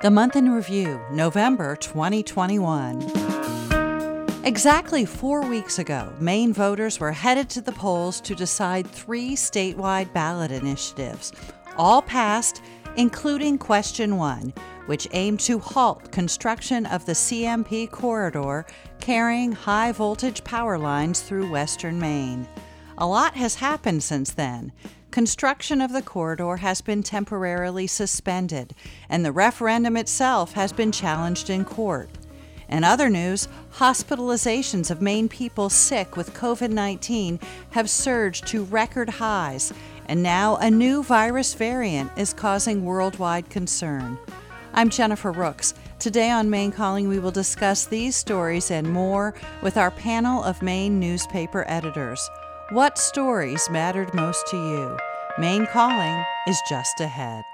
The Month in Review, November 2021. Exactly 4 weeks ago, Maine voters were headed to the polls to decide 3 statewide ballot initiatives. All passed, including Question 1, which aimed to halt construction of the CMP corridor carrying high-voltage power lines through western Maine. A lot has happened since then. Construction of the corridor has been temporarily suspended, and the referendum itself has been challenged in court. In other news, hospitalizations of Maine people sick with COVID-19 have surged to record highs, and now a new virus variant is causing worldwide concern. I'm Jennifer Rooks. Today on Maine Calling, we will discuss these stories and more with our panel of Maine newspaper editors. What stories mattered most to you? Maine Calling is just ahead.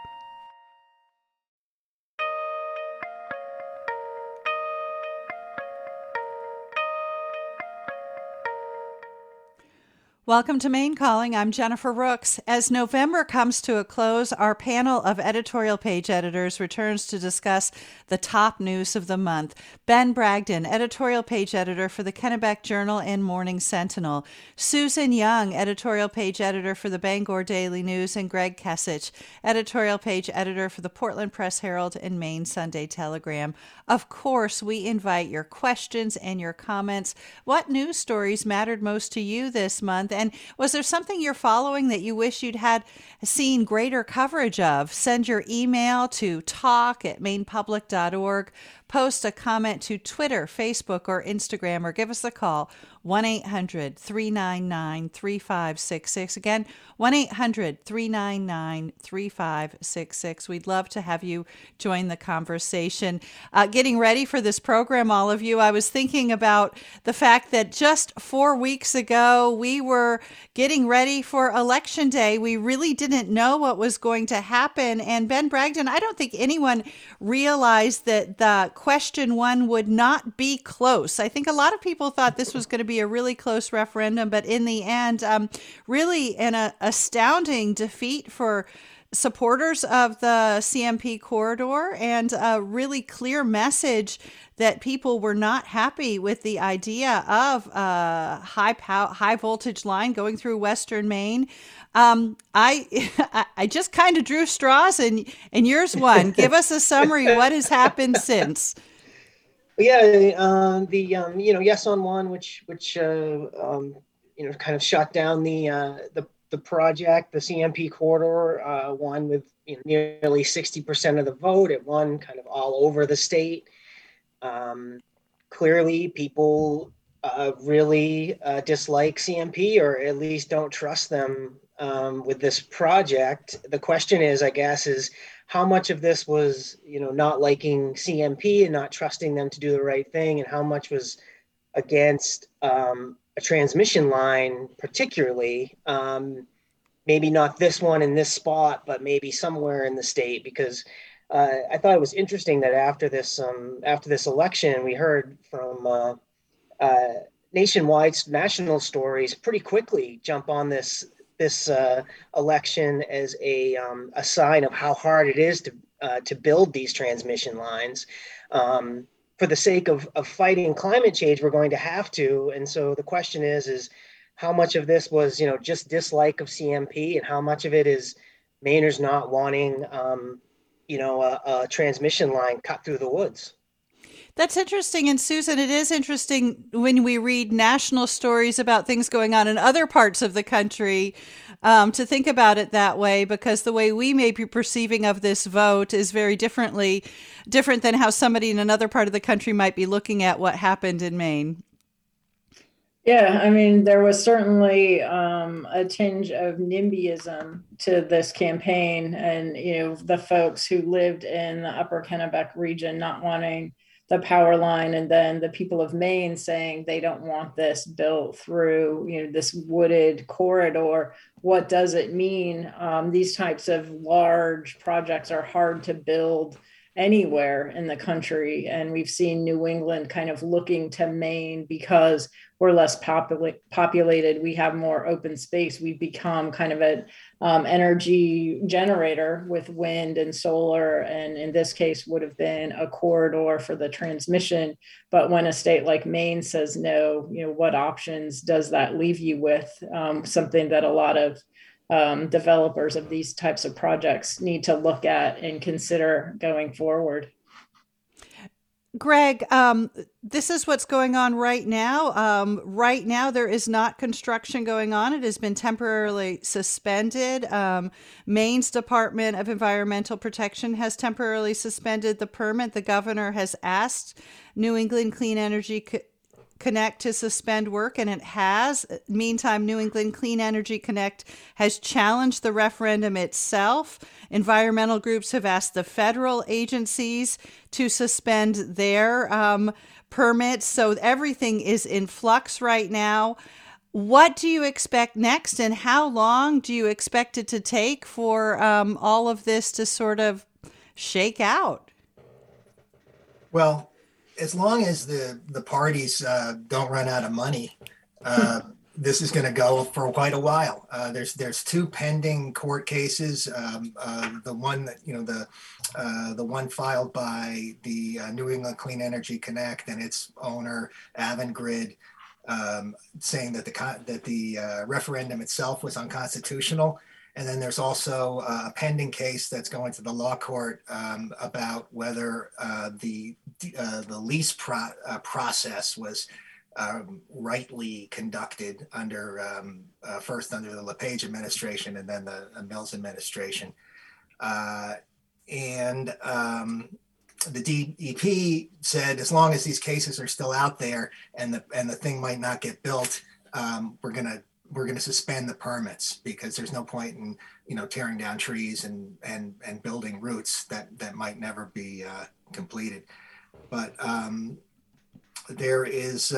Welcome to Maine Calling. I'm Jennifer Rooks. As November comes to a close, our panel of editorial page editors returns to discuss the top news of the month. Ben Bragdon, editorial page editor for the Kennebec Journal and Morning Sentinel. Susan Young, editorial page editor for the Bangor Daily News, and Greg Kesich, editorial page editor for the Portland Press Herald and Maine Sunday Telegram. Of course, we invite your questions and your comments. What news stories mattered most to you this month? And was there something you're following that you wish you'd had seen greater coverage of? Send your email to talk@mainepublic.org. Post a comment to Twitter, Facebook, or Instagram, or give us a call, 1-800-399-3566. Again, 1-800-399-3566. We'd love to have you join the conversation. Getting ready for this program, all of you, I was thinking about the fact that just 4 weeks ago, we were getting ready for Election Day. We really didn't know what was going to happen. And Ben Bragdon, I don't think anyone realized that the Question 1 would not be close. I think a lot of people thought this was going to be a really close referendum, but in the end, really an astounding defeat for supporters of the CMP corridor, and a really clear message that people were not happy with the idea of a high voltage line going through western Maine. I just kind of drew straws, and yours won. Give us a summary. What has happened since? Yeah, yes on one, which kind of shut down the project, the CMP corridor, won with nearly 60% of the vote. It won kind of all over the state. Clearly, people really dislike CMP, or at least don't trust them with this project. The question is, I guess, is how much of this was, not liking CMP and not trusting them to do the right thing, and how much was against a transmission line, particularly, maybe not this one in this spot, but maybe somewhere in the state, because I thought it was interesting that after this election, we heard from nationwide national stories pretty quickly jump on this election as a sign of how hard it is to build these transmission lines. For the sake of fighting climate change, we're going to have to. And so the question is how much of this was, just dislike of CMP, and how much of it is Mainers not wanting, a transmission line cut through the woods. That's interesting. And Susan, it is interesting when we read national stories about things going on in other parts of the country, to think about it that way, because the way we may be perceiving of this vote is very different than how somebody in another part of the country might be looking at what happened in Maine. Yeah, I mean, there was certainly a tinge of NIMBYism to this campaign, and the folks who lived in the Upper Kennebec region not wanting the power line, and then the people of Maine saying they don't want this built through this wooded corridor. What does it mean? These types of large projects are hard to build anywhere in the country. And we've seen New England kind of looking to Maine because we're less populated. We have more open space. We've become kind of an energy generator with wind and solar, and in this case would have been a corridor for the transmission. But when a state like Maine says no, what options does that leave you with? Something that a lot of developers of these types of projects need to look at and consider going forward. Greg, this is what's going on right now. Right now, there is not construction going on. It has been temporarily suspended. Maine's Department of Environmental Protection has temporarily suspended the permit. The governor has asked New England Clean Energy Connect to suspend work, and it has. Meantime, New England Clean Energy Connect has challenged the referendum itself. Environmental groups have asked the federal agencies to suspend their permits. So everything is in flux right now. What do you expect next, and how long do you expect it to take for all of this to sort of shake out? Well, as long as the parties don't run out of money, this is going to go for quite a while. There's two pending court cases. The one that the one filed by the New England Clean Energy Connect and its owner Avangrid, saying that the referendum itself was unconstitutional. And then there's also a pending case that's going to the law court about whether the lease process was rightly conducted first under the LePage administration and then the Mills administration. And the DEP said, as long as these cases are still out there and the thing might not get built, we're going to suspend the permits, because there's no point in tearing down trees and building routes that might never be completed. But there is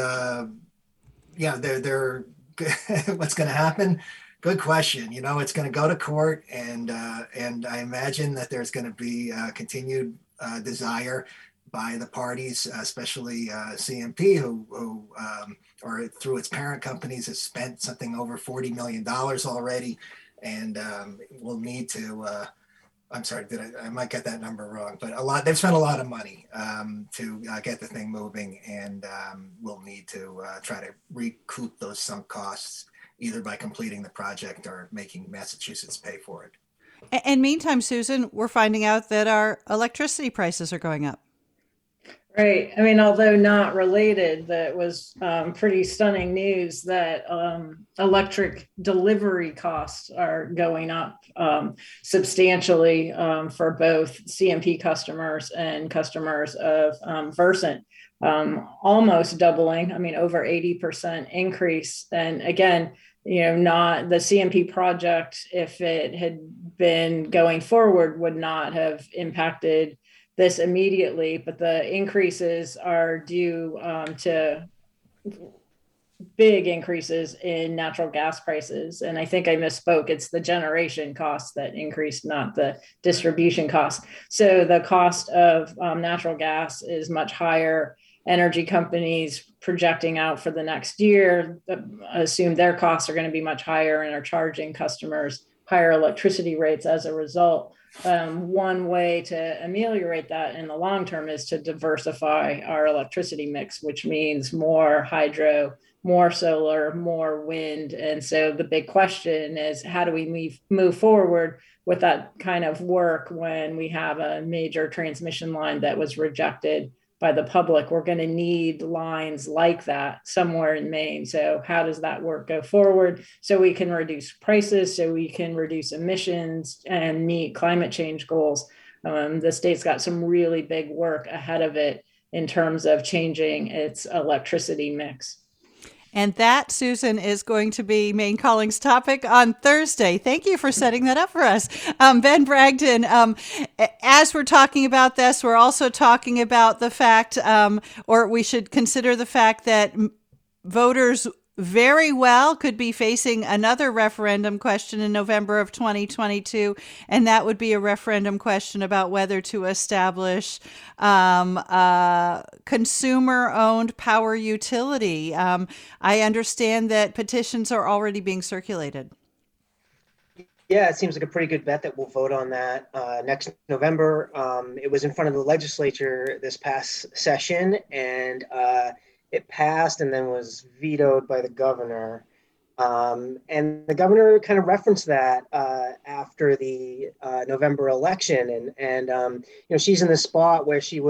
what's going to happen? Good question. It's going to go to court, and I imagine that there's going to be continued desire by the parties, especially CMP, who or through its parent companies, has spent something over $40 million already, and will need to. I'm sorry, I might get that number wrong, but they've spent a lot of money to get the thing moving, and will need to try to recoup those sunk costs, either by completing the project or making Massachusetts pay for it. And meantime, Susan, we're finding out that our electricity prices are going up. Right. I mean, although not related, that was pretty stunning news that electric delivery costs are going up substantially for both CMP customers and customers of Versant, almost doubling. I mean, over 80% increase. And again, not the CMP project, if it had been going forward, would not have impacted this immediately, but the increases are due to big increases in natural gas prices. And I think I misspoke. It's the generation costs that increased, not the distribution costs. So the cost of natural gas is much higher. Energy companies projecting out for the next year assume their costs are going to be much higher and are charging customers higher electricity rates as a result. One way to ameliorate that in the long term is to diversify our electricity mix, which means more hydro, more solar, more wind. And so the big question is, how do we move forward with that kind of work when we have a major transmission line that was rejected by the public? We're going to need lines like that somewhere in Maine. So how does that work go forward so we can reduce prices, so we can reduce emissions and meet climate change goals? The state's got some really big work ahead of it in terms of changing its electricity mix. And that, Susan, is going to be Maine Calling's topic on Thursday. Thank you for setting that up for us. Ben Bragdon, as we're talking about this, we're also talking about the fact, or we should consider the fact that voters very well could be facing another referendum question in November of 2022, and that would be a referendum question about whether to establish consumer-owned power utility. I understand that petitions are already being circulated. Yeah, it seems like a pretty good bet that we'll vote on that next November. It was in front of the legislature this past session, and it passed and then was vetoed by the governor. And the governor kind of referenced that after the November election, and she's in this spot where she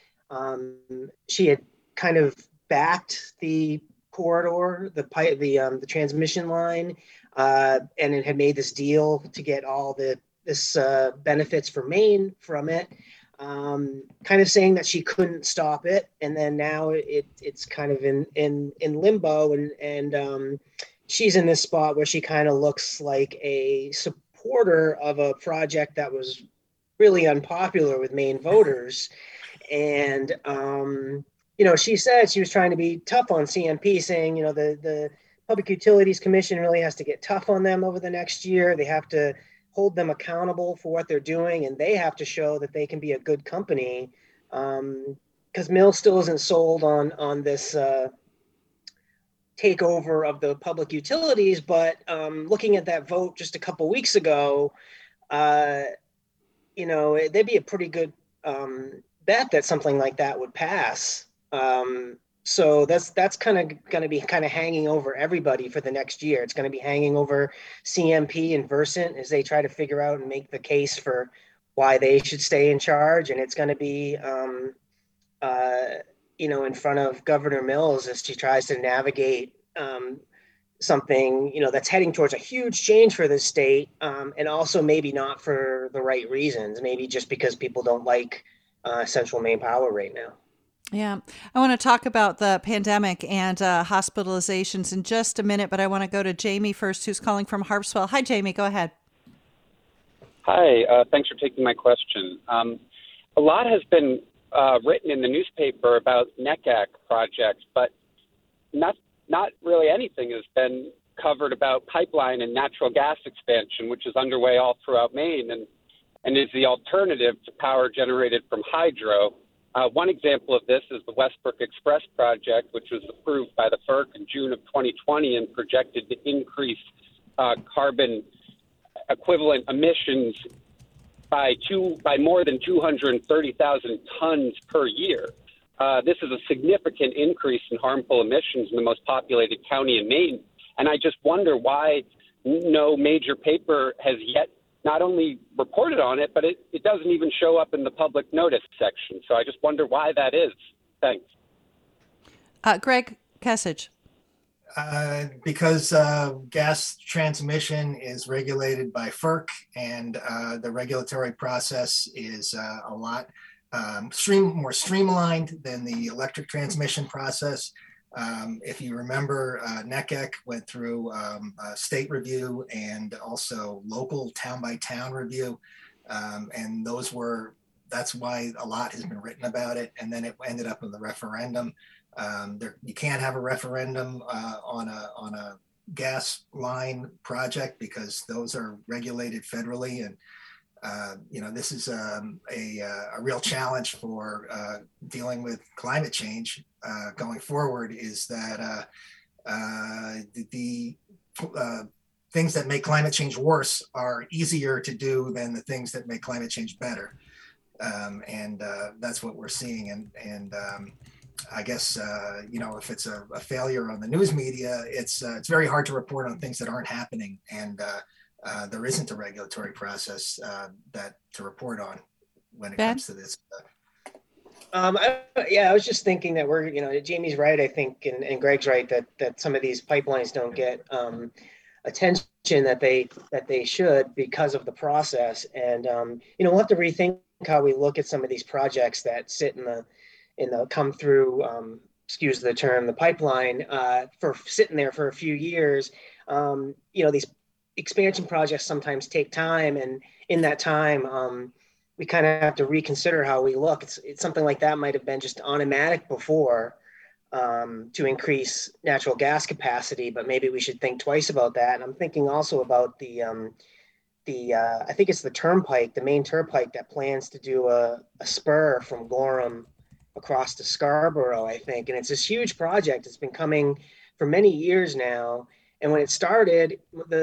had kind of backed the corridor, the transmission line. And it had made this deal to get all this benefits for Maine from it, kind of saying that she couldn't stop it, and then now it's kind of in limbo, and she's in this spot where she kind of looks like a supporter of a project that was really unpopular with Maine voters, and she said she was trying to be tough on CMP, saying the Public Utilities Commission really has to get tough on them over the next year. They have to hold them accountable for what they're doing, and they have to show that they can be a good company. Because Mill still isn't sold on this takeover of the public utilities. But looking at that vote just a couple weeks ago, they'd be a pretty good bet that something like that would pass. So that's kind of going to be kind of hanging over everybody for the next year. It's going to be hanging over CMP and Versant as they try to figure out and make the case for why they should stay in charge. And it's going to be, in front of Governor Mills as she tries to navigate something, that's heading towards a huge change for the state, and also maybe not for the right reasons, maybe just because people don't like Central Maine Power right now. Yeah, I want to talk about the pandemic and hospitalizations in just a minute, but I want to go to Jamie first, who's calling from Harpswell. Hi, Jamie, go ahead. Hi, thanks for taking my question. A lot has been written in the newspaper about NECAC projects, but not really anything has been covered about pipeline and natural gas expansion, which is underway all throughout Maine and is the alternative to power generated from hydro. One example of this is the Westbrook Express project, which was approved by the FERC in June of 2020 and projected to increase carbon equivalent emissions by more than 230,000 tons per year. This is a significant increase in harmful emissions in the most populated county in Maine. And I just wonder why no major paper has yet not only reported on it, but it doesn't even show up in the public notice section. So I just wonder why that is. Thanks. Greg Kesich. Because gas transmission is regulated by FERC, and the regulatory process is a lot more streamlined than the electric transmission process. If you remember, NECEC went through a state review and also local town-by-town review, and that's why a lot has been written about it, and then it ended up in the referendum. You can't have a referendum on a gas line project because those are regulated federally, and this is a real challenge for dealing with climate change going forward. Is that the things that make climate change worse are easier to do than the things that make climate change better, and that's what we're seeing. And I guess if it's a failure on the news media, it's very hard to report on things that aren't happening, and there isn't a regulatory process to report on when it comes to this. I was just thinking that Jamie's right, I think, and Greg's right that some of these pipelines don't get attention that they should because of the process, and we'll have to rethink how we look at some of these projects that sit in the come through, excuse the term, the pipeline for sitting there for a few years. These expansion projects sometimes take time, and in that time, we kind of have to reconsider how we look. It's something like that might have been just automatic before, to increase natural gas capacity, but maybe we should think twice about that. And I'm thinking also about the I think it's the turnpike, the main turnpike that plans to do a spur from Gorham across to Scarborough, I think. And it's this huge project. It's been coming for many years now. And when it started,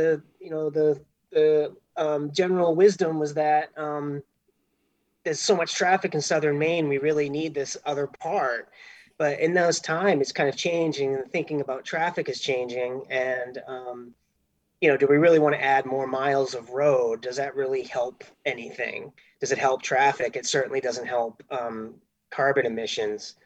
the general wisdom was that there's so much traffic in southern Maine, we really need this other part. But in those time, it's kind of changing, and thinking about traffic is changing. And do we really want to add more miles of road? Does that really help anything? Does it help traffic? It certainly doesn't help carbon emissions.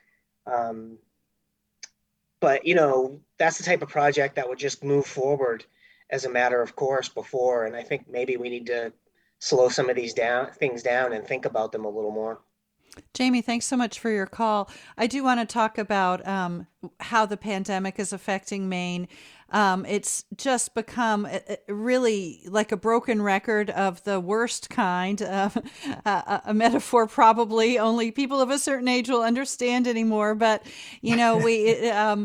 But that's the type of project that would just move forward as a matter of course before. And I think maybe we need to slow some of these things down and think about them a little more. Jamie, thanks so much for your call. I do want to talk about how the pandemic is affecting Maine. It's just become really like a broken record of the worst kind, a metaphor probably only people of a certain age will understand anymore. But, we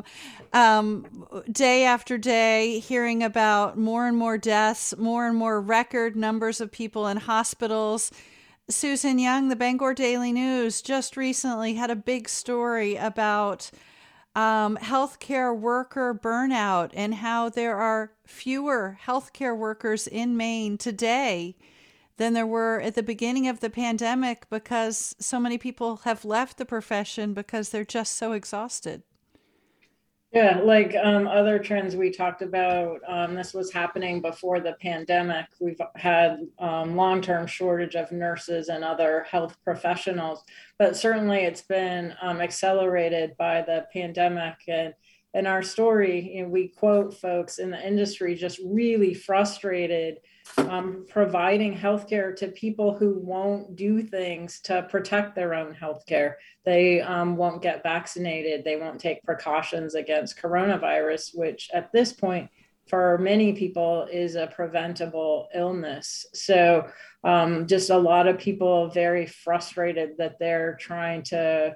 day after day hearing about more and more deaths, more and more record numbers of people in hospitals. Susan Young, the Bangor Daily News, just recently had a big story about healthcare worker burnout and how there are fewer healthcare workers in Maine today than there were at the beginning of the pandemic because so many people have left the profession because they're just so exhausted. Yeah, like other trends we talked about, this was happening before the pandemic. We've had long-term shortage of nurses and other health professionals, but certainly it's been accelerated by the pandemic. And in our story, we quote folks in the industry just really frustrated providing healthcare to people who won't do things to protect their own healthcare. They won't get vaccinated. They won't take precautions against coronavirus, which at this point, for many people, is a preventable illness. So just a lot of people very frustrated that they're trying to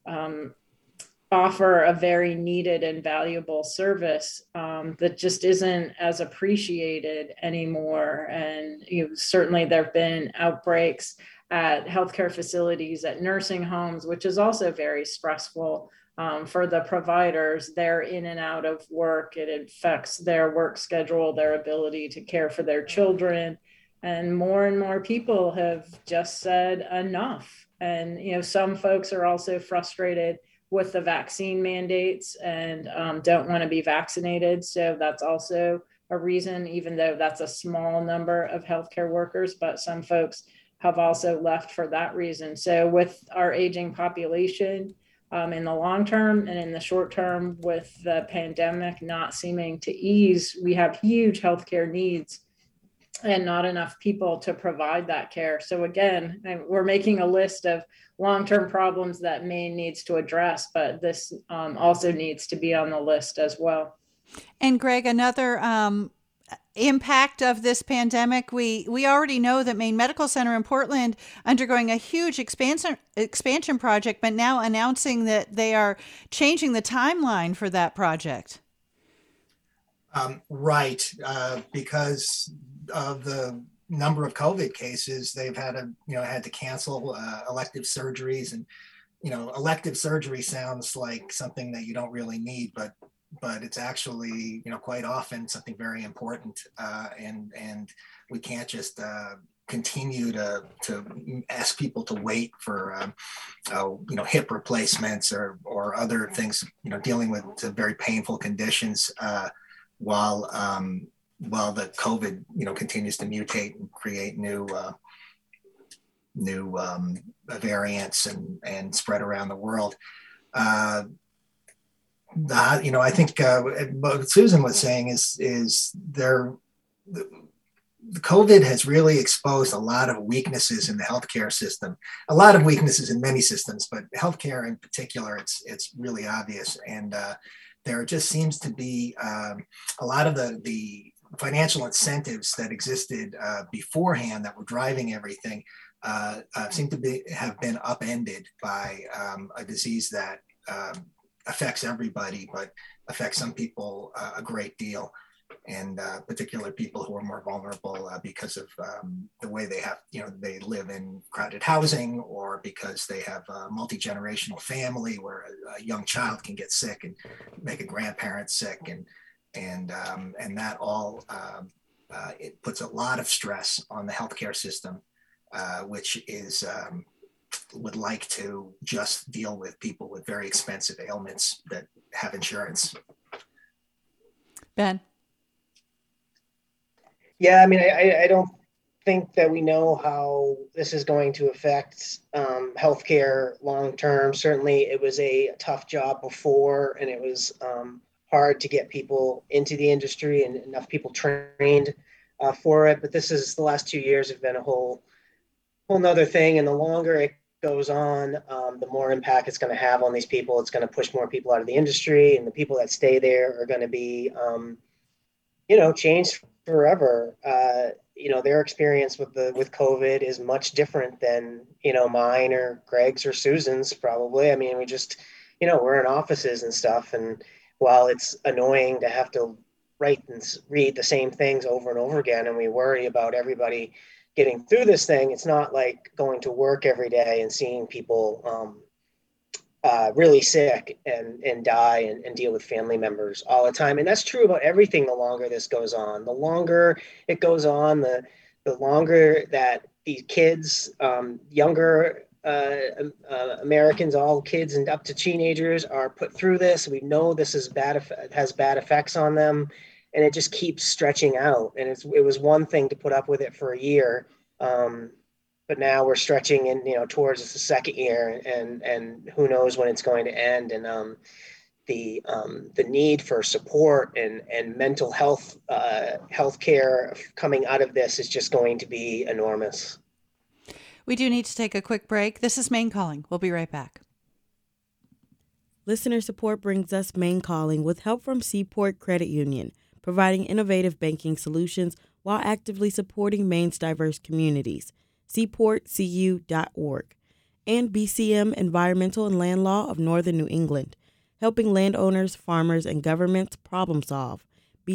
offer a very needed and valuable service that just isn't as appreciated anymore. And certainly there have been outbreaks at healthcare facilities, at nursing homes, which is also very stressful for the providers. They're in and out of work. It affects their work schedule, their ability to care for their children. And more people have just said enough. And, some folks are also frustrated with the vaccine mandates and don't want to be vaccinated. So that's also a reason, even though that's a small number of healthcare workers, but some folks have also left for that reason. So with our aging population in the long term and in the short term, with the pandemic not seeming to ease, we have huge healthcare needs and not enough people to provide that care. So again, we're making a list of long-term problems that Maine needs to address, but this also needs to be on the list as well. And Greg, another impact of this pandemic, we already know that Maine Medical Center in Portland undergoing a huge expansion project, but now announcing that they are changing the timeline for that project. Right, because of the number of COVID cases, they've had to cancel elective surgeries, and elective surgery sounds like something that you don't really need, but it's actually quite often something very important, and we can't just continue to ask people to wait for hip replacements or other things, dealing with very painful conditions while the COVID continues to mutate and create new variants and spread around the world. I think what Susan was saying is the COVID has really exposed a lot of weaknesses in the healthcare system, a lot of weaknesses in many systems, but healthcare in particular, it's really obvious. And there just seems to be a lot of the financial incentives that existed beforehand that were driving everything seem to have been upended by a disease that affects everybody, but affects some people a great deal, and particular people who are more vulnerable because of the way they have, they live in crowded housing, or because they have a multi-generational family where a young child can get sick and make a grandparent sick, and that all it puts a lot of stress on the healthcare system, which is would like to just deal with people with very expensive ailments that have insurance. Ben. Yeah, I mean, I don't think that we know how this is going to affect healthcare long term. Certainly, it was a tough job before, and it was hard to get people into the industry and enough people trained for it. But the last 2 years have been a whole nother thing, and the longer it goes on, the more impact it's going to have on these people. It's going to push more people out of the industry, and the people that stay there are going to be, changed forever. Their experience with COVID is much different than, mine or Greg's or Susan's probably. I mean, we just, we're in offices and stuff. And while it's annoying to have to write and read the same things over and over again, and we worry about everybody getting through this thing, it's not like going to work every day and seeing people really sick and die and deal with family members all the time. And that's true about everything. The longer this goes on, the longer it goes on, the longer that these kids, younger Americans, all kids and up to teenagers, are put through this. We know this is has bad effects on them, and it just keeps stretching out. And it was one thing to put up with it for a year. But now we're stretching in, towards the second year, and who knows when it's going to end. And the need for support and mental health healthcare coming out of this is just going to be enormous. We do need to take a quick break. This is Maine Calling. We'll be right back. Listener support brings us Maine Calling with help from Seaport Credit Union, providing innovative banking solutions while actively supporting Maine's diverse communities. seaportcu.org, and BCM Environmental and Land Law of Northern New England, helping landowners, farmers, and governments problem solve.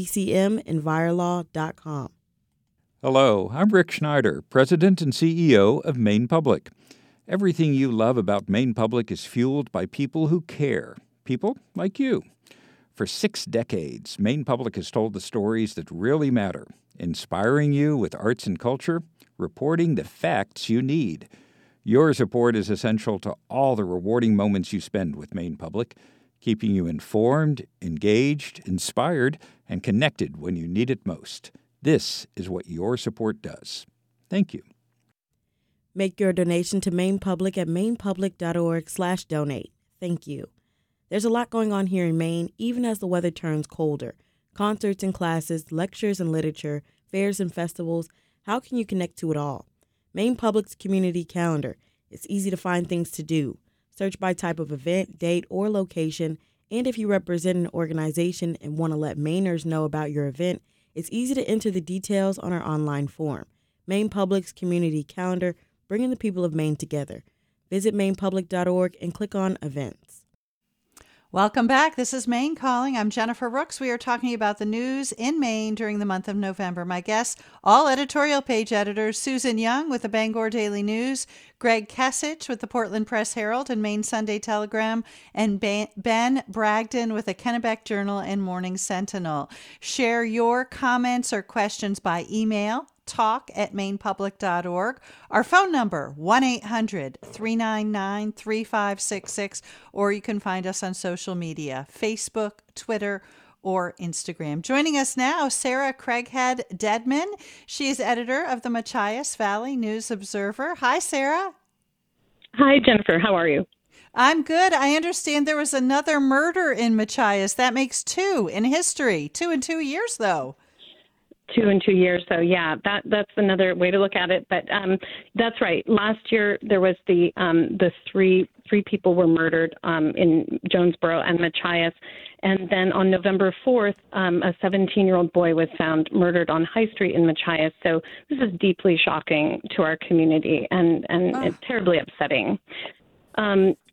bcmenvirolaw.com. Hello, I'm Rick Schneider, President and CEO of Maine Public. Everything you love about Maine Public is fueled by people who care, people like you. For 6 decades, Maine Public has told the stories that really matter, inspiring you with arts and culture, reporting the facts you need. Your support is essential to all the rewarding moments you spend with Maine Public, keeping you informed, engaged, inspired, and connected when you need it most. This is what your support does. Thank you. Make your donation to Maine Public at mainepublic.org/donate. Thank you. There's a lot going on here in Maine, even as the weather turns colder. Concerts and classes, lectures and literature, fairs and festivals. How can you connect to it all? Maine Public's community calendar. It's easy to find things to do. Search by type of event, date, or location. And if you represent an organization and want to let Mainers know about your event, it's easy to enter the details on our online form. Maine Public's community calendar, bringing the people of Maine together. Visit mainepublic.org and click on events. Welcome back. This is Maine Calling. I'm Jennifer Rooks. We are talking about the news in Maine during the month of November. My guests, all editorial page editors, Susan Young with the Bangor Daily News, Greg Kesich with the Portland Press Herald and Maine Sunday Telegram, and Ben Bragdon with the Kennebec Journal and Morning Sentinel. Share your comments or questions by email, talk@mainepublic.org. Our phone number, 1-800-399-3566, or you can find us on social media, Facebook, Twitter, or Instagram. Joining us now, Sarah Craighead Dedman. She is editor of the Machias Valley News Observer. Hi, Sarah. Hi, Jennifer. How are you? I'm good. I understand there was another murder in Machias. That makes 2 in history. 2 in 2 years, though. 2 in 2 years. So yeah, that's another way to look at it. But that's right. Last year there was the three people were murdered in Jonesboro and Machias, and then on November 4th, a 17-year-old boy was found murdered on High Street in Machias. So this is deeply shocking to our community and it's terribly upsetting.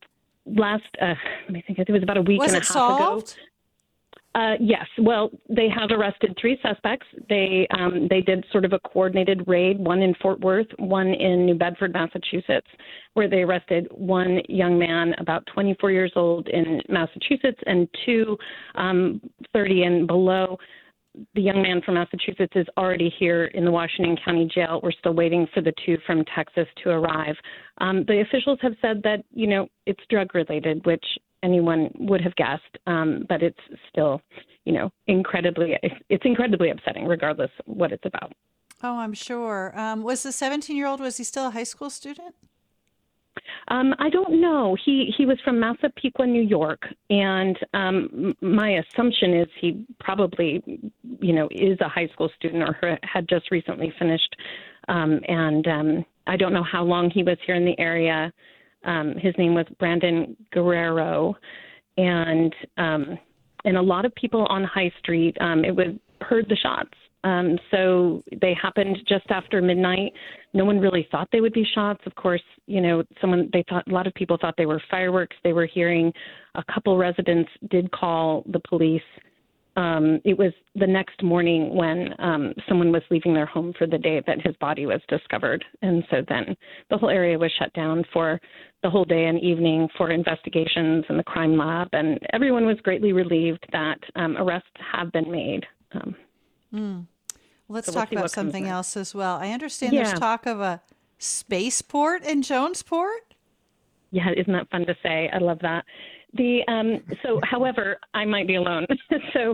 let me think, it was about a week Was and a it half solved? ago. Yes. Well, they have arrested 3 suspects. They did sort of a coordinated raid, one in Fort Worth, one in New Bedford, Massachusetts, where they arrested one young man about 24 years old in Massachusetts and 2 30 and below. The young man from Massachusetts is already here in the Washington County Jail. We're still waiting for the 2 from Texas to arrive. The officials have said that, it's drug related, which anyone would have guessed, but it's still, incredibly upsetting, regardless of what it's about. Oh, I'm sure. Was the 17-year-old, was he still a high school student? I don't know. He was from Massapequa, New York, and my assumption is he probably, is a high school student or had just recently finished. And I don't know how long he was here in the area. His name was Brandon Guerrero, and a lot of people on High Street heard the shots. So they happened just after midnight. No one really thought they would be shots. Of course, a lot of people thought they were fireworks they were hearing. A couple residents did call the police. It was the next morning when someone was leaving their home for the day that his body was discovered. And so then the whole area was shut down for the whole day and evening for investigations in the crime lab. And everyone was greatly relieved that arrests have been made. Let's talk about something else as well. I understand there's talk of a spaceport in Jonesport. Yeah, isn't that fun to say? I love that. However, I might be alone. So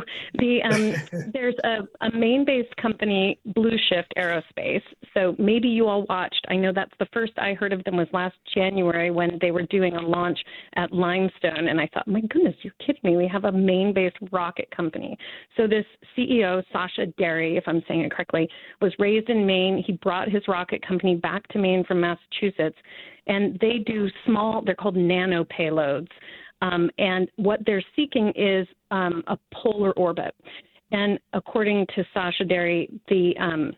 there's a Maine-based company, Blue Shift Aerospace. So maybe you all watched. I know that's the first I heard of them was last January when they were doing a launch at Limestone. And I thought, my goodness, you're kidding me. We have a Maine-based rocket company. So this CEO, Sasha Derry, if I'm saying it correctly, was raised in Maine. He brought his rocket company back to Maine from Massachusetts. And they do they're called nano payloads. And what they're seeking is a polar orbit. And according to Sasha Derry, the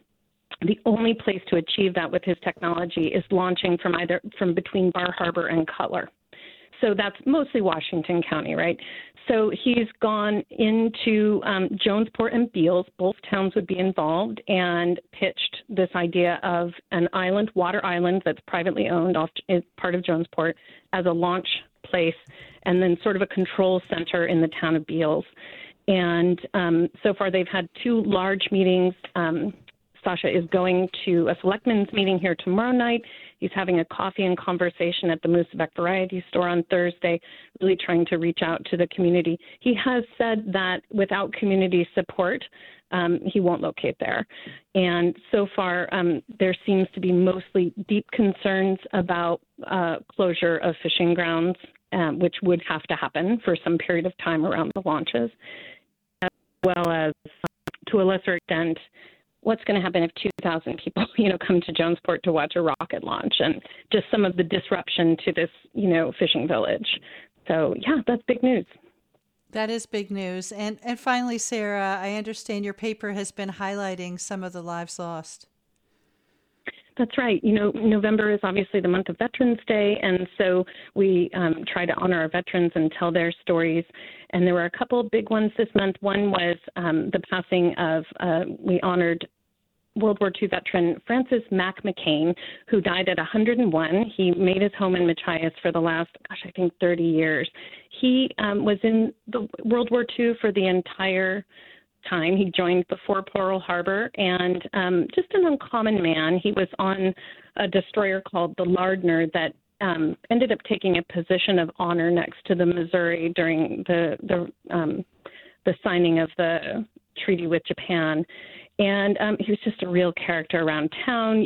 only place to achieve that with his technology is launching from between Bar Harbor and Cutler. So that's mostly Washington County, right? So he's gone into Jonesport and Beals, both towns would be involved, and pitched this idea of an island, water island that's privately owned, is part of Jonesport, as a launch place, and then sort of a control center in the town of Beals. And so far they've had 2 large meetings. Sasha is going to a selectmen's meeting here tomorrow night. He's having a coffee and conversation at the Moosebeck Variety Store on Thursday, really trying to reach out to the community. He has said that without community support, he won't locate there. And so far, there seems to be mostly deep concerns about closure of fishing grounds, which would have to happen for some period of time around the launches, as well as, to a lesser extent, what's going to happen if 2,000 people, come to Jonesport to watch a rocket launch, and just some of the disruption to this, fishing village. So, yeah, that's big news. That is big news. And finally, Sarah, I understand your paper has been highlighting some of the lives lost. That's right. November is obviously the month of Veterans Day, and so we try to honor our veterans and tell their stories. And there were a couple of big ones this month. One was the passing of, we honored World War II veteran Francis Mack McCain, who died at 101. He made his home in Machias for the last, 30 years. He was in the World War II for the entire time. He joined before Pearl Harbor, and just an uncommon man. He was on a destroyer called the Lardner that ended up taking a position of honor next to the Missouri during the signing of the treaty with Japan. And he was just a real character around town.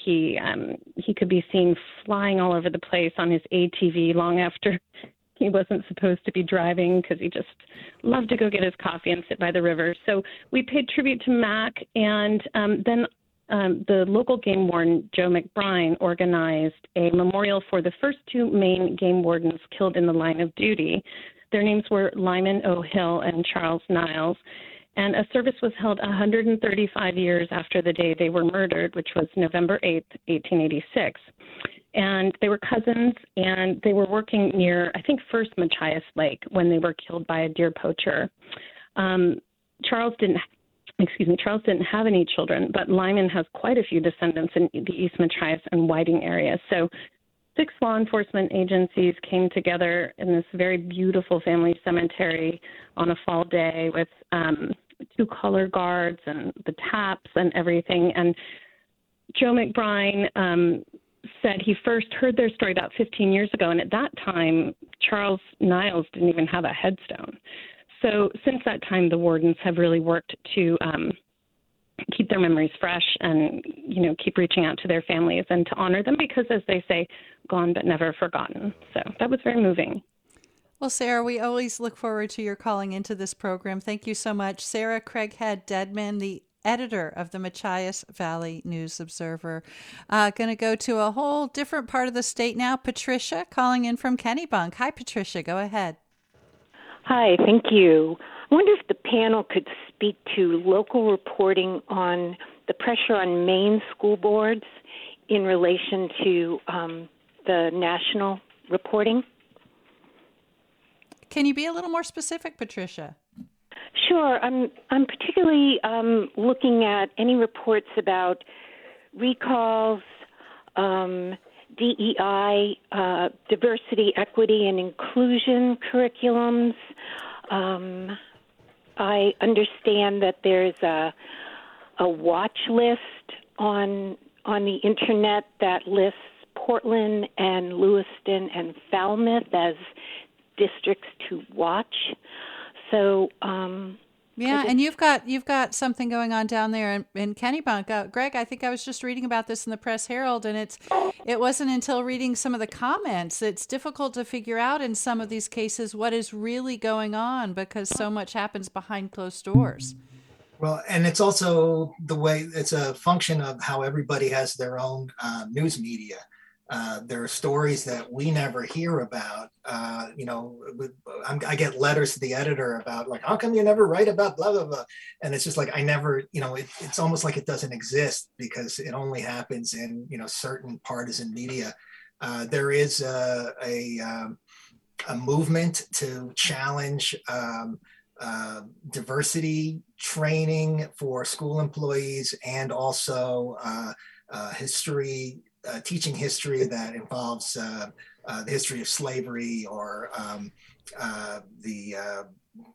He could be seen flying all over the place on his ATV long after he wasn't supposed to be driving, because he just loved to go get his coffee and sit by the river. So we paid tribute to Mac, and then the local game warden, Joe McBride, organized a memorial for the first 2 Maine game wardens killed in the line of duty. Their names were Lyman O. Hill and Charles Niles. And a service was held 135 years after the day they were murdered, which was November 8th, 1886. and they were cousins, and they were working near, I think, First Machias Lake when they were killed by a deer poacher. Charles didn't have any children, but Lyman has quite a few descendants in the East Machias and Whiting area. So 6 law enforcement agencies came together in this very beautiful family cemetery on a fall day with 2 color guards and the taps and everything. And Joe McBride said he first heard their story about 15 years ago, and at that time, Charles Niles didn't even have a headstone. So since that time, the wardens have really worked to keep their memories fresh and, keep reaching out to their families and to honor them because, as they say, gone but never forgotten. So that was very moving. Well, Sarah, we always look forward to your calling into this program. Thank you so much. Sarah Craighead Deadman, the editor of the Machias Valley News Observer. Going to go to a whole different part of the state now. Patricia calling in from Kennebunk. Hi, Patricia. Go ahead. Hi, thank you. I wonder if the panel could speak to local reporting on the pressure on Maine school boards in relation to the national reporting. Can you be a little more specific, Patricia? Sure. I'm particularly looking at any reports about recalls, DEI, diversity, equity, and inclusion curriculums. I understand that there's a watch list on the internet that lists Portland and Lewiston and Falmouth as districts to watch. So yeah, and you've got something going on down there in Kennebunk. Greg, I think I was just reading about this in the Press Herald, and it wasn't until reading some of the comments it's difficult to figure out in some of these cases what is really going on because so much happens behind closed doors. Well, and it's also the way it's a function of how everybody has their own news media. There are stories that we never hear about. I get letters to the editor about like, how come you never write about blah, blah, blah? And it's just like, I never, it's almost like it doesn't exist because it only happens in, certain partisan media. There is a movement to challenge diversity training for school employees and also history, teaching history that involves the history of slavery or the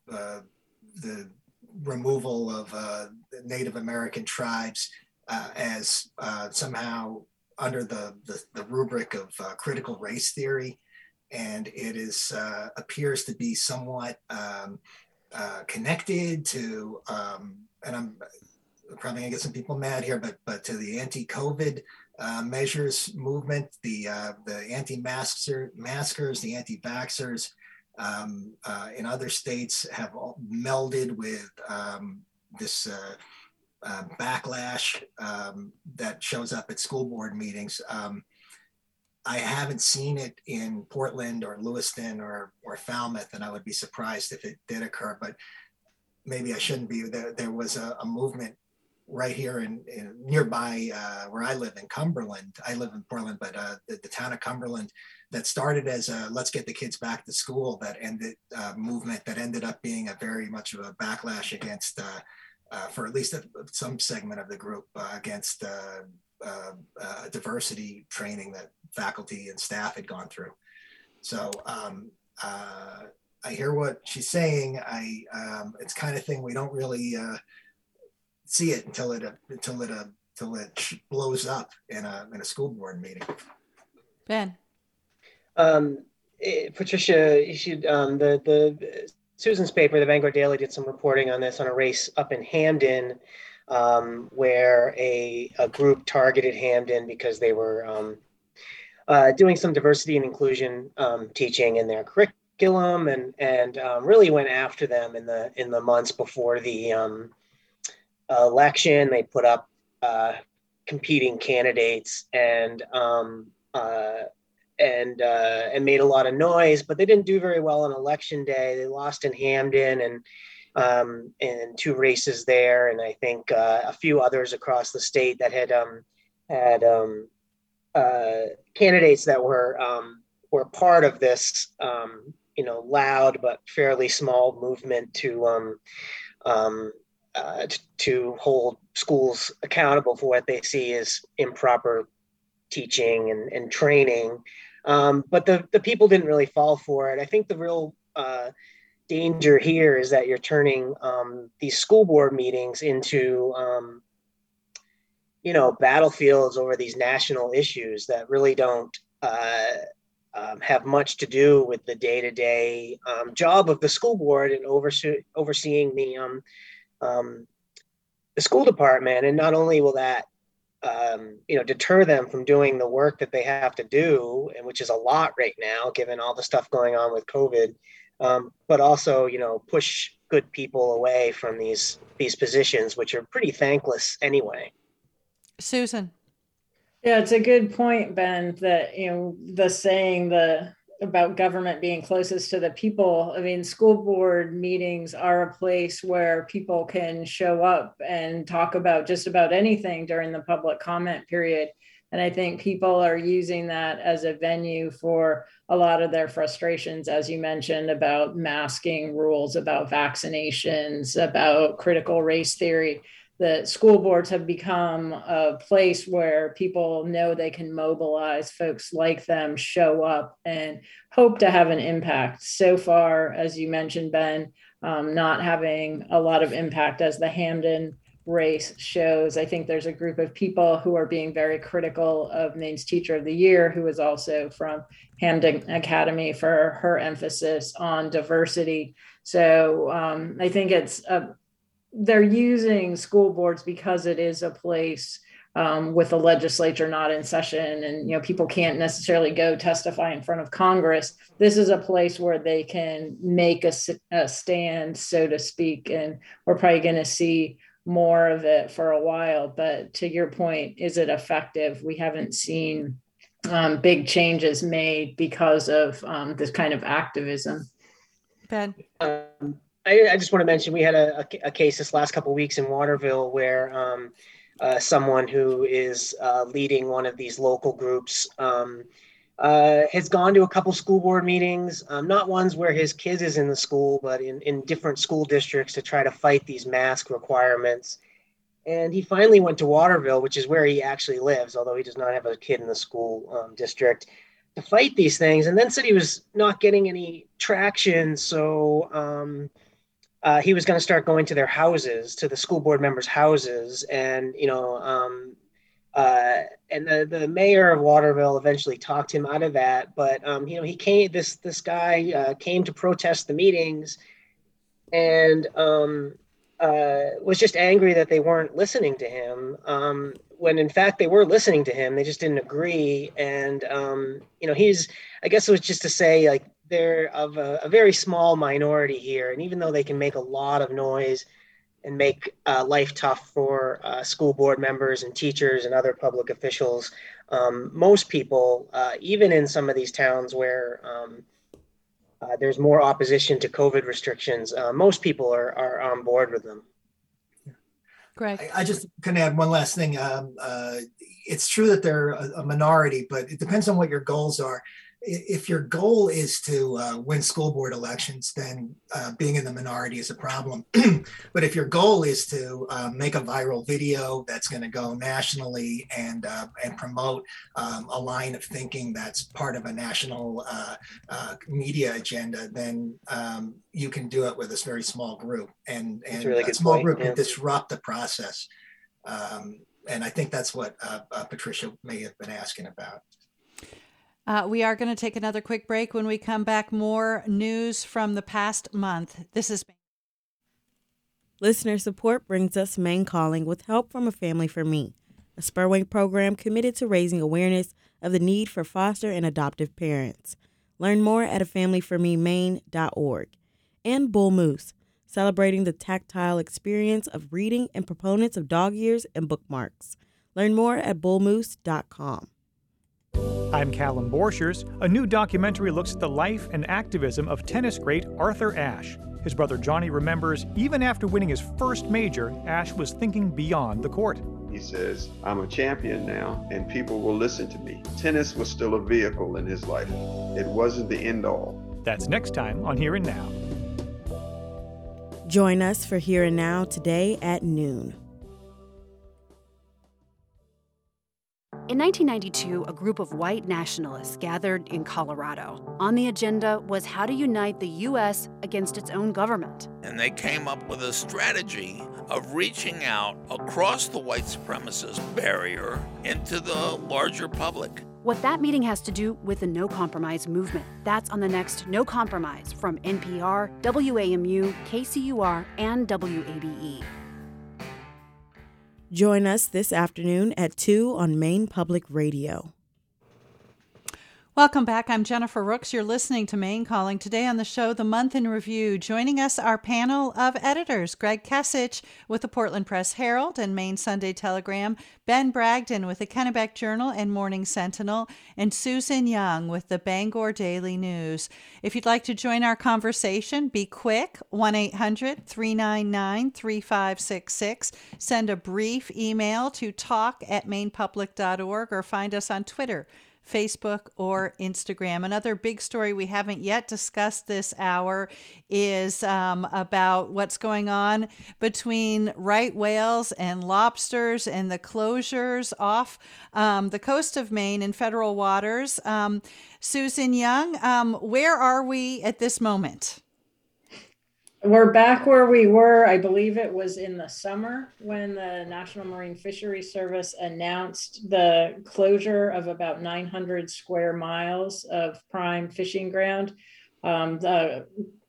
removal of Native American tribes as somehow under the rubric of critical race theory. And it is appears to be somewhat connected to, and I'm probably gonna get some people mad here, but to the anti-COVID measures movement, the anti-maskers, the anti-vaxxers in other states have all melded with this backlash that shows up at school board meetings. I haven't seen it in Portland or Lewiston or Falmouth, and I would be surprised if it did occur, but maybe I shouldn't be. There was a movement right here in nearby where I live in Cumberland. I live in Portland, but the town of Cumberland that started as a let's get the kids back to school that ended movement that ended up being a very much of a backlash against, for at least some segment of the group, against diversity training that faculty and staff had gone through. So I hear what she's saying. It's kind of thing we don't really see it until it blows up in a school board meeting. Ben, Patricia, you should the Susan's paper, the Vanguard Daily, did some reporting on this on a race up in Hamden, where a group targeted Hamden because they were doing some diversity and inclusion teaching in their curriculum, and really went after them in the months before the election. They put up competing candidates and made a lot of noise, but they didn't do very well on election day. They lost in Hamden and 2 races there, and I think a few others across the state that had candidates that were part of this, loud but fairly small movement to hold schools accountable for what they see as improper teaching and training. But the people didn't really fall for it. I think the real danger here is that you're turning these school board meetings into battlefields over these national issues that really don't have much to do with the day-to-day job of the school board and overseeing the school department. And not only will that deter them from doing the work that they have to do, and which is a lot right now, given all the stuff going on with COVID, but also, push good people away from these positions, which are pretty thankless anyway. Susan. Yeah, it's a good point, Ben, that, the saying about government being closest to the people. I mean, school board meetings are a place where people can show up and talk about just about anything during the public comment period. And I think people are using that as a venue for a lot of their frustrations, as you mentioned, about masking rules, about vaccinations, about critical race theory. The school boards have become a place where people know they can mobilize folks like them, show up, and hope to have an impact. So far, as you mentioned, Ben, not having a lot of impact, as the Hamden race shows. I think there's a group of people who are being very critical of Maine's Teacher of the Year, who is also from Hamden Academy, for her emphasis on diversity. So I think they're using school boards because it is a place with the legislature not in session, and people can't necessarily go testify in front of Congress. This is a place where they can make a stand, so to speak, and we're probably going to see more of it for a while. But to your point, is it effective? We haven't seen big changes made because of this kind of activism. Ben? I just want to mention, we had a case this last couple of weeks in Waterville where someone who is leading one of these local groups has gone to a couple school board meetings, not ones where his kid is in the school, but in different school districts, to try to fight these mask requirements. And he finally went to Waterville, which is where he actually lives, although he does not have a kid in the school district, to fight these things, and then said he was not getting any traction. So he was going to start going to their houses, to the school board members' houses. And, and the mayor of Waterville eventually talked him out of that. But, he came, this guy came to protest the meetings, and was just angry that they weren't listening to him, when in fact they were listening to him. They just didn't agree. And, I guess it was just to say, like, they're of a very small minority here. And even though they can make a lot of noise and make life tough for school board members and teachers and other public officials, most people, even in some of these towns where there's more opposition to COVID restrictions, most people are on board with them. Greg? I just can add one last thing. It's true that they're a minority, but it depends on what your goals are. If your goal is to win school board elections, then being in the minority is a problem. But if your goal is to make a viral video that's going to go nationally and promote a line of thinking that's part of a national media agenda, then you can do it with this very small group. And really a small group can disrupt the process. And I think that's what Patricia may have been asking about. We are going to take another quick break. When we come back, more news from the past month. This is Listener support brings us Maine Calling, with help from A Family for Me, a Spurwink program committed to raising awareness of the need for foster and adoptive parents. Learn more at afamilyformemaine.org. And Bull Moose, celebrating the tactile experience of reading and proponents of dog ears and bookmarks. Learn more at bullmoose.com. I'm Callum Borchers. A new documentary looks at the life and activism of tennis great Arthur Ashe. His brother Johnny remembers, even after winning his first major, Ashe was thinking beyond the court. he says, I'm a champion now and people will listen to me. Tennis was still a vehicle in his life. It wasn't the end all. That's next time on Here and Now. Join us for Here and Now today at noon. In 1992, a group of white nationalists gathered in Colorado. On the agenda was how to unite the U.S. against its own government. And they came up with a strategy of reaching out across the white supremacist barrier into the larger public. What that meeting has to do with the No Compromise movement. That's on the next No Compromise from NPR, WAMU, KCUR, and WABE. Join us this afternoon at 2 on Maine Public Radio. Welcome back. I'm Jennifer Rooks. You're listening to Maine Calling. Today on the show, The Month in Review. Joining us, our panel of editors, Greg Kesich with the Portland Press Herald and Maine Sunday Telegram, Ben Bragdon with the Kennebec Journal and Morning Sentinel, and Susan Young with the Bangor Daily News. If you'd like to join our conversation, be quick, 1-800-399-3566. Send a brief email to talk@mainepublic.org or find us on Twitter, Facebook, or Instagram. Another big story we haven't yet discussed this hour is about what's going on between right whales and lobsters and the closures off the coast of Maine in federal waters. Susan Young, where are we at this moment? We're back where we were. I believe it was in the summer when the National Marine Fisheries Service announced the closure of about 900 square miles of prime fishing ground. The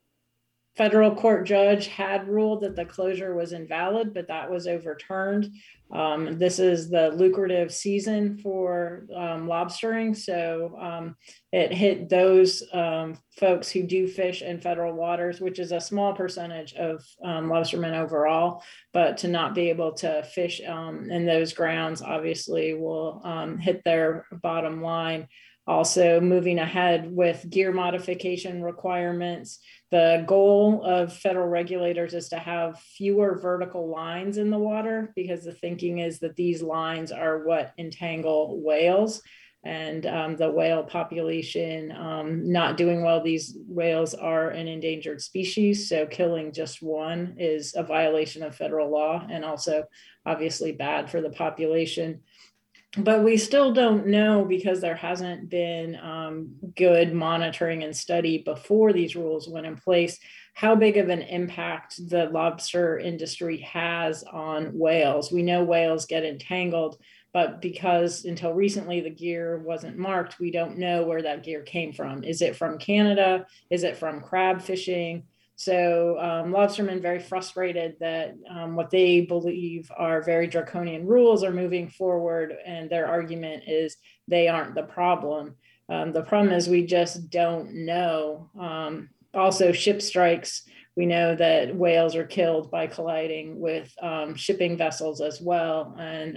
federal court judge had ruled that the closure was invalid, but that was overturned. This is the lucrative season for lobstering, so it hit those folks who do fish in federal waters, which is a small percentage of lobstermen overall, but to not be able to fish in those grounds obviously will hit their bottom line. Also moving ahead with gear modification requirements. The goal of federal regulators is to have fewer vertical lines in the water because the thinking is that these lines are what entangle whales, and the whale population not doing well. These whales are an endangered species, so killing just one is a violation of federal law and also obviously bad for the population. But we still don't know, because there hasn't been good monitoring and study before these rules went in place, how big of an impact the lobster industry has on whales. We know whales get entangled, but because until recently the gear wasn't marked, we don't know where that gear came from. Is it from Canada? Is it from crab fishing? So lobstermen very frustrated that what they believe are very draconian rules are moving forward, and their argument is they aren't the problem. The problem is we just don't know. Also, ship strikes. We know that whales are killed by colliding with shipping vessels as well. And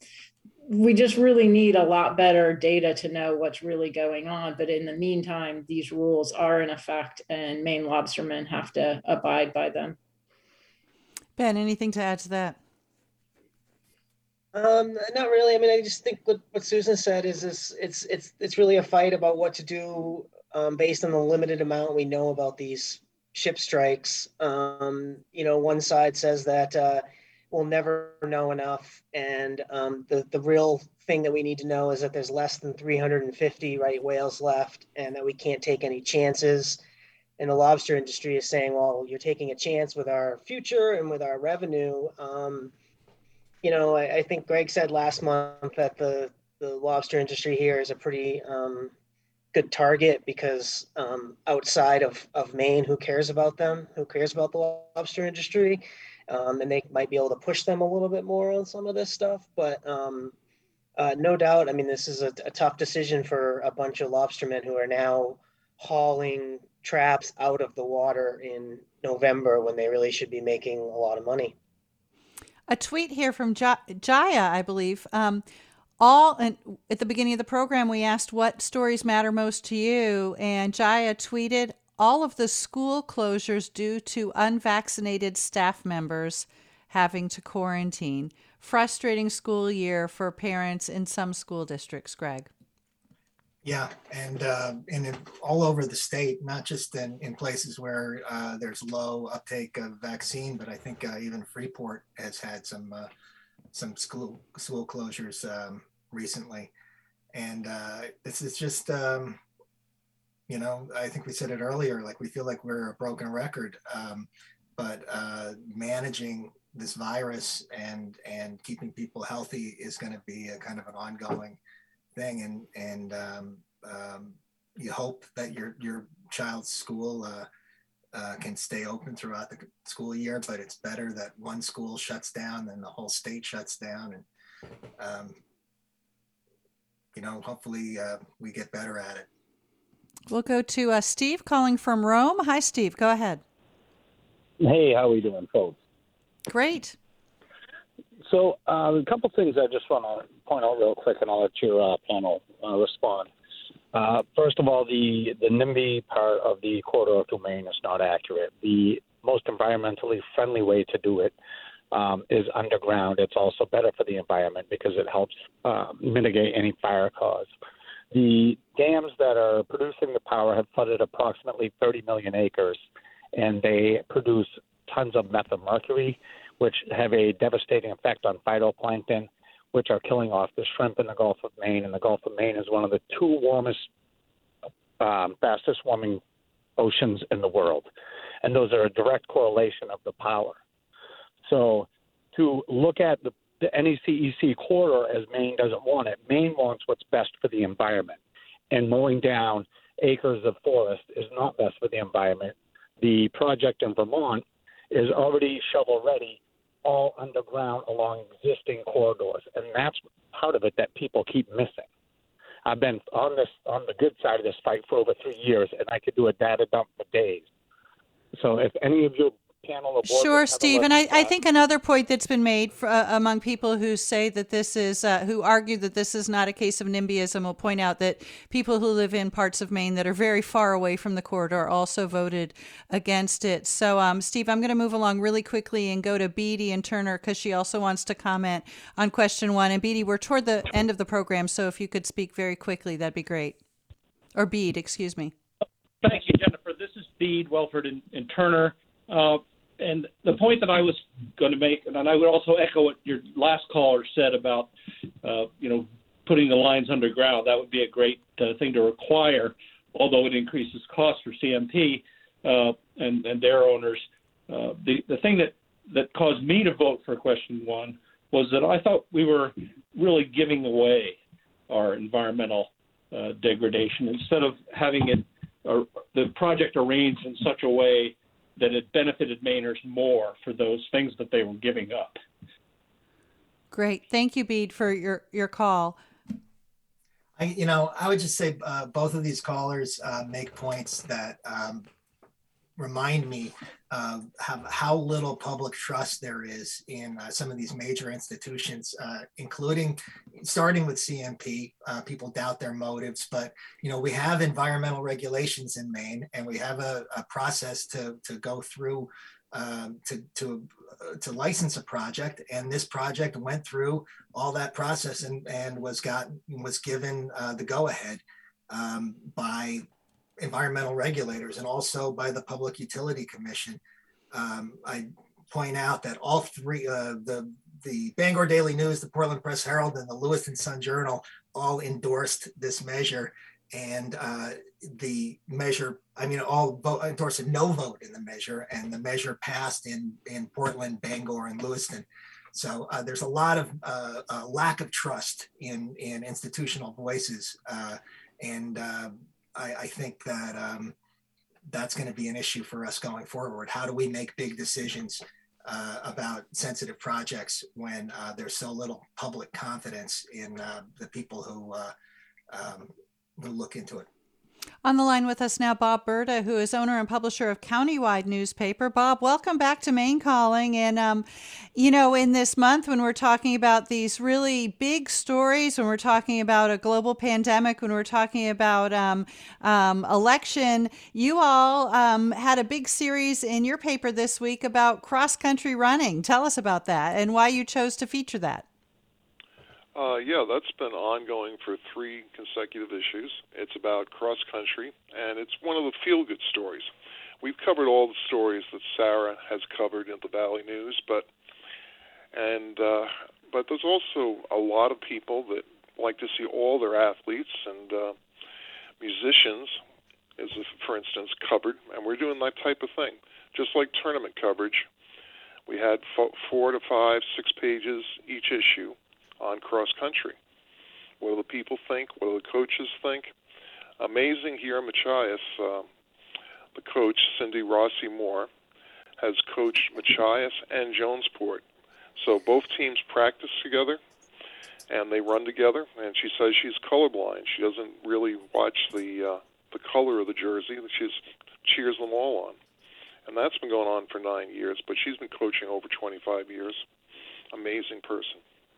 we just really need a lot better data to know what's really going on. But in the meantime, these rules are in effect, and Maine lobstermen have to abide by them. Ben, anything to add to that? Not really. I mean, I just think what Susan said is it's really a fight about what to do based on the limited amount we know about these ship strikes. One side says that we'll never know enough, and the real thing that we need to know is that there's less than 350 right whales left, and that we can't take any chances. And the lobster industry is saying, well, you're taking a chance with our future and with our revenue. I think Greg said last month that the lobster industry here is a pretty good target because outside of Maine, who cares about them? Who cares about the lobster industry? And they might be able to push them a little bit more on some of this stuff. But no doubt, I mean, this is a tough decision for a bunch of lobstermen who are now hauling traps out of the water in November when they really should be making a lot of money. A tweet here from Jaya, I believe. And at the beginning of the program, we asked what stories matter most to you. And Jaya tweeted, all of the school closures due to unvaccinated staff members having to quarantine. frustrating school year for parents in some school districts, Greg. Yeah, and all over the state, not just in places where there's low uptake of vaccine, but I think even Freeport has had some school closures recently. And this is just, I think we said it earlier, like we feel like we're a broken record, but managing this virus and keeping people healthy is going to be a kind of an ongoing thing, and you hope that your child's school can stay open throughout the school year, but it's better that one school shuts down than the whole state shuts down, and hopefully we get better at it. We'll go to Steve calling from Rome. Hi, Steve. Go ahead. Hey, how are we doing, folks? Great. So a couple things I just want to point out real quick, and I'll let your panel respond. First of all, the NIMBY part of the corridor through Maine is not accurate. The most environmentally friendly way to do it is underground. It's also better for the environment because it helps mitigate any fire cause. The dams that are producing the power have flooded approximately 30 million acres, and they produce tons of methylmercury, which have a devastating effect on phytoplankton, which are killing off the shrimp in the Gulf of Maine. And the Gulf of Maine is one of the two warmest, fastest warming oceans in the world. And those are a direct correlation of the power. So to look at the NECEC corridor as Maine doesn't want it, Maine wants what's best for the environment. And mowing down acres of forest is not best for the environment. The project in Vermont is already shovel ready, all underground along existing corridors, and that's part of it that people keep missing. I've been on the good side of this fight for over 3 years, and I could do a data dump for days. So if any of your panel or board, sure, Steve, and I think another point that's been made among people who say that this is who argue that this is not a case of NIMBYism will point out that people who live in parts of Maine that are very far away from the corridor also voted against it. So, Steve, I'm going to move along really quickly and go to Beatty and Turner because she also wants to comment on question one. And Beatty, we're toward the end of the program, so if you could speak very quickly, that'd be great. Or Bede, excuse me. Thank you, Jennifer. This is Bede, Welford, and Turner. And the point that I was going to make, and I would also echo what your last caller said about, putting the lines underground. That would be a great thing to require, although it increases costs for CMP and their owners. The thing that caused me to vote for question one was that I thought we were really giving away our environmental degradation instead of having it the project arranged in such a way that it benefited Mainers more for those things that they were giving up. Great. Thank you, Bede, for your call. I would just say both of these callers make points that remind me of how little public trust there is in some of these major institutions, including starting with CMP. People doubt their motives, but we have environmental regulations in Maine, and we have a process to go through to license a project. And this project went through all that process and was given the go-ahead by environmental regulators and also by the Public Utility Commission. I point out that all three, the Bangor Daily News, the Portland Press Herald, and the Lewiston Sun Journal all endorsed this measure. And the measure, all endorsed a no vote in the measure, and the measure passed in Portland, Bangor, and Lewiston. So there's a lot of a lack of trust in institutional voices. I think that that's going to be an issue for us going forward. How do we make big decisions about sensitive projects when there's so little public confidence in the people who look into it? On the line with us now, Bob Burda, who is owner and publisher of Countywide newspaper. Bob, welcome back to Maine Calling. And, in this month when we're talking about these really big stories, when we're talking about a global pandemic, when we're talking about election, you all had a big series in your paper this week about cross-country running. Tell us about that and why you chose to feature that. Yeah, that's been ongoing for 3 consecutive issues. It's about cross-country, and it's one of the feel-good stories. We've covered all the stories that Sarah has covered in the Valley News, but there's also a lot of people that like to see all their athletes and musicians, for instance, covered, and we're doing that type of thing, just like tournament coverage. We had 4 to 5, 6 pages each issue on cross-country. What do the people think? What do the coaches think? Amazing here in Machias, the coach, Cindy Rossi Moore, has coached Machias and Jonesport. So both teams practice together, and they run together, and she says she's colorblind. She doesn't really watch the color of the jersey. She just cheers them all on. And that's been going on for 9 years, but she's been coaching over 25 years. Amazing person.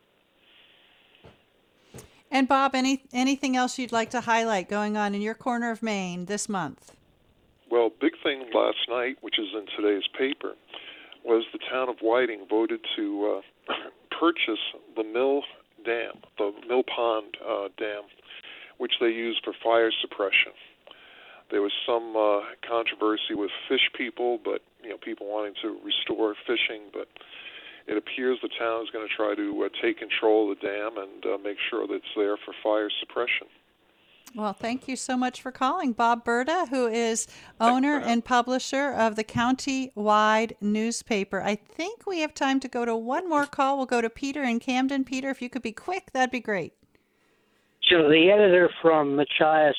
And Bob, anything else you'd like to highlight going on in your corner of Maine this month? Well, big thing last night, which is in today's paper, was the town of Whiting voted to purchase the Mill Dam, the Mill Pond Dam, which they use for fire suppression. There was some controversy with fish people, but people wanting to restore fishing, but it appears the town is going to try to take control of the dam and make sure that it's there for fire suppression. Well, thank you so much for calling. Bob Burda, who is owner and publisher of the Countywide newspaper. I think we have time to go to one more call. We'll go to Peter in Camden. Peter, if you could be quick, that'd be great. So the editor from Machias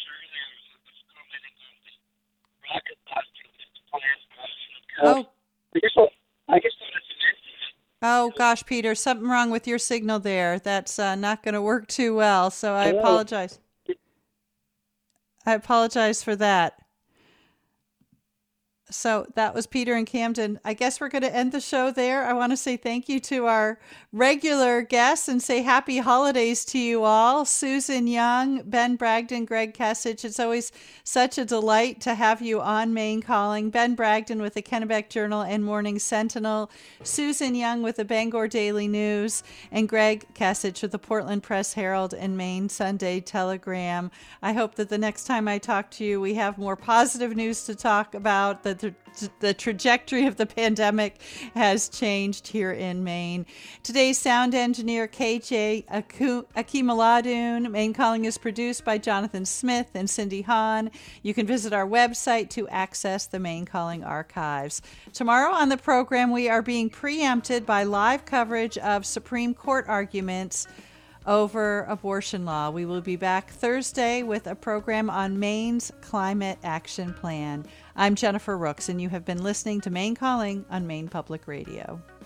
Oh, gosh, Peter, something wrong with your signal there. That's not going to work too well, so I apologize. I apologize for that. So that was Peter in Camden. I guess we're going to end the show there. I want to say thank you to our regular guests and say happy holidays to you all. Susan Young, Ben Bragdon, Greg Kessich. It's always such a delight to have you on Maine Calling. Ben Bragdon with the Kennebec Journal and Morning Sentinel, Susan Young with the Bangor Daily News, and Greg Kessich with the Portland Press Herald and Maine Sunday Telegram. I hope that the next time I talk to you, we have more positive news to talk about. The trajectory of the pandemic has changed here in Maine. Today's sound engineer, KJ Akimaladun. Maine Calling is produced by Jonathan Smith and Cindy Hahn. You can visit our website to access the Maine Calling archives. Tomorrow on the program, we are being preempted by live coverage of Supreme Court arguments over abortion law. We will be back Thursday with a program on Maine's Climate Action Plan. I'm Jennifer Rooks, and you have been listening to Maine Calling on Maine Public Radio.